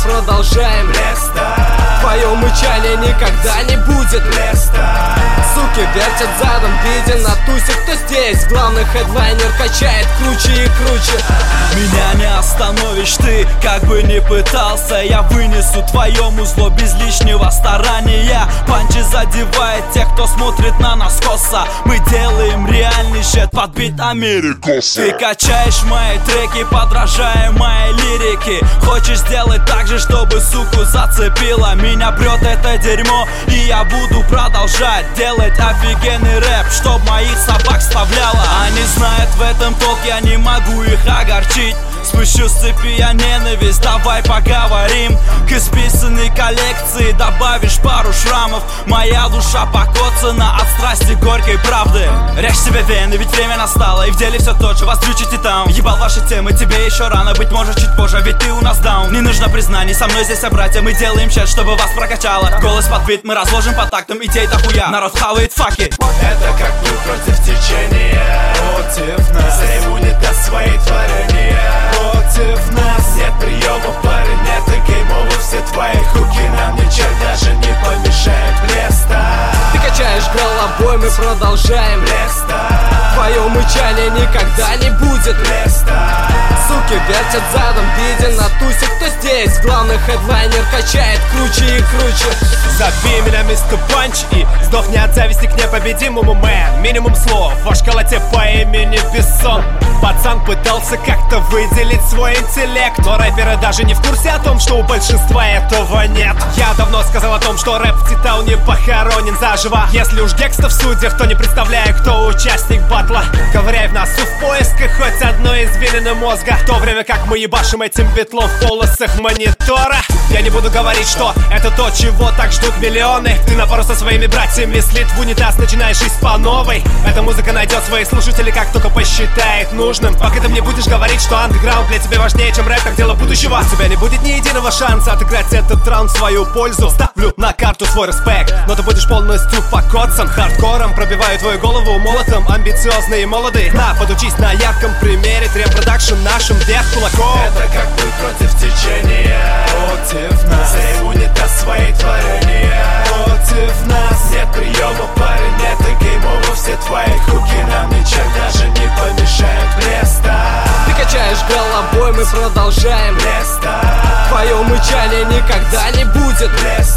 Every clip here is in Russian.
продолжаем. Твое мычание никогда не будет. Суки вертят задом, виден на тусе, кто здесь. Главный хедлайнер качает круче и круче. Меня не остановишь ты, как бы ни пытался. Я вынесу твоему зло без лишнего старания. Панчи задевает тех, кто смотрит на нас косо. Мы делаем реальный щит под бит Америкоса. Ты качаешь мои треки, подражая моей лирике. Хочешь сделать так же, чтобы суку зацепило. Меня прет это дерьмо, и я буду продолжать делать офигенный рэп, чтоб моих собак вставляло. Они знают в этом толк, я не могу их огорчить. Спущу с цепи я ненависть, давай поговорим. К исписанной коллекции добавишь пару шрамов. Моя душа покоцана от страсти горькой правды. Режь себе вены, ведь время настало, и в деле все тот же, вас дрючите там. Ебал ваши темы, тебе еще рано, быть может чуть позже, ведь ты у нас даун. Не нужно признаний, со мной здесь собратья, мы делаем чат, чтобы вас прокачало. Голос под бит, мы разложим по тактам, идей дохуя. Народ хавает факи. Это как мы против течения, против нас. За унитаз свои творения, против нас. Нет приема, парень, нет гейм-овер. Все твои хуки нам ничем даже не помешают. Ты качаешь головой, мы продолжаем. Твое мычание никогда не будет. Суки вертят задом, виден на тусе, кто здесь. Главный хедлайнер качает круче и круче. Зови меня мистер Панч и сдохни от зависти к непобедимому, мэн. Минимум слов о школоте по имени Бессон. Пацан пытался как-то выделить свой интеллект, но рэперы даже не в курсе о том, что у большинства этого нет. Я давно сказал о том, что рэп в Титауне похоронен заживо. Если уж гекста в судьях, то не представляю, кто участник батла. Ковыряй в носу в поисках хоть одной извилины мозга, в то время как мы ебашим этим битлом в полосах монитора. Я не буду говорить, что это то, чего так ждут миллионы. Ты на пару со своими братьями слит в унитаз, начинаешь жить по новой. Эта музыка найдет своих слушателей, как только посчитает нужным. Пока ты мне будешь говорить, что андеграунд для тебя важнее, чем рэп, как дело будущего, у тебя не будет ни единого шанса отыграть этот раунд в свою пользу. Ставлю на карту свой респект, но ты будешь полностью покоцан. Хардкором пробиваю твою голову молотом. Амбициозный и молодый, на, подучись на ярком примере. Трем-продакшн нашим вверх кулаком. Это как мы против течения, против нас. За унитаз свои творения, против нас. Нет приема, парень, нет гейм-овер. Все твои хуки нам ничем даже не помешают. Ты качаешь головой, мы продолжаем. Твое мычание никогда не будет.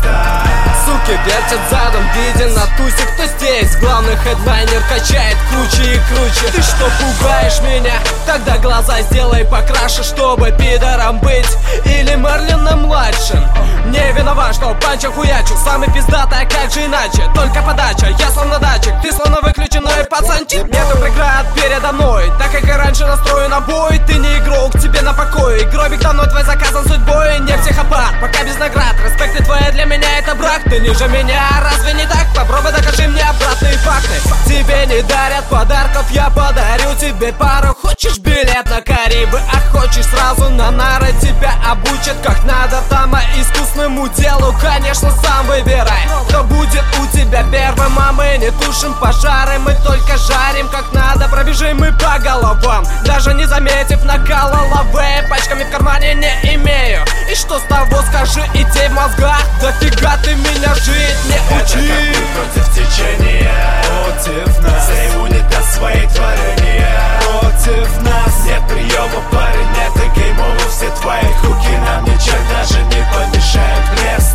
Суки вертят задом, виден на тусе, кто здесь. Главный хедлайнер качает круче и круче. Ты что, пугаешь меня? Тогда глаза сделай покраше, чтобы пидором быть или Мерлином-младшим. Не виноват, что Панча хуячил. Самый пиздатый, а как же иначе? Только подача, я словно датчик, ты словно выключенный пацанчик. Нету преград передо мной, так как и раньше настрою на бой. Ты не игрок, тебе на покой. Гробик давно твой заказан судьбой. Не психопат, пока без наград. Респект твоя для меня это брак. Ты ниже меня, разве не так? Попробуй докажи мне обратные факты. Тебе не дарят подарков, я подарю тебе пару. Хочешь билет на Карибы, а хочешь сразу на нары. Тебя обучат как надо там, а искусному делу, конечно, сам выбирай. Кто будет у тебя первым, а мы не тушим пожары. Мы только жарим как надо, пробежим мы по головам, даже не заметив накала лавы. Пачками в кармане не имею. И что с того, скажи, идей в мозгах? Дофига ты меня жить не учи. Это как мы против течения, против нас. За унитаз свои творения, против нас. Нет приема, парень, нет гейм-овер. Все твои хуки нам ничем даже не помешают.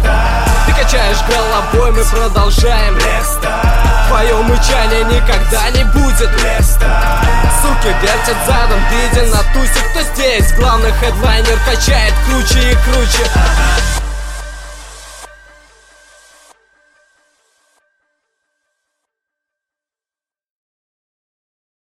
Ты качаешь головой, мы продолжаем. Твое мычание никогда не будет. Суки вертят задом, виден на тусе, кто здесь. Главный хедлайнер качает круче и круче.